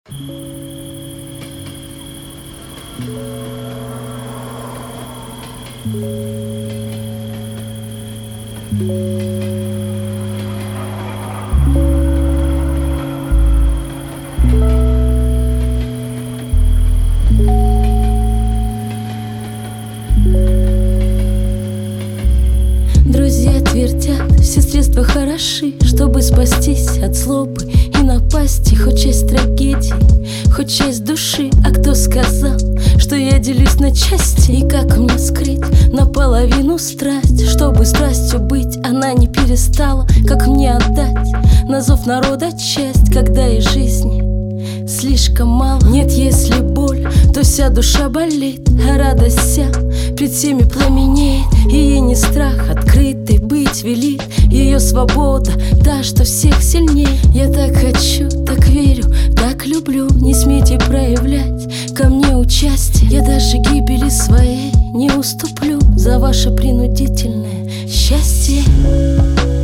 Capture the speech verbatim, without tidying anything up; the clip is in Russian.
Друзья твердят, все средства хороши, чтобы спастись от злобы и напасти. Хоть часть трагедии, хоть часть души. А кто сказал, что я делюсь на части? И как мне скрыть наполовину страсть, чтобы страстью быть она не перестала? Как мне отдать на зов народа часть, когда и жизни слишком мало? Нет, если боль, то вся душа болит, а радость вся пред всеми пламенеет. И ей не страх открытый быть велит, ее свобода та, что всех сильнее. Я так хочу, так верю, так люблю, не смейте проявлять ко мне участие. Я даже гибели своей не уступлю за ваше принудительное счастье.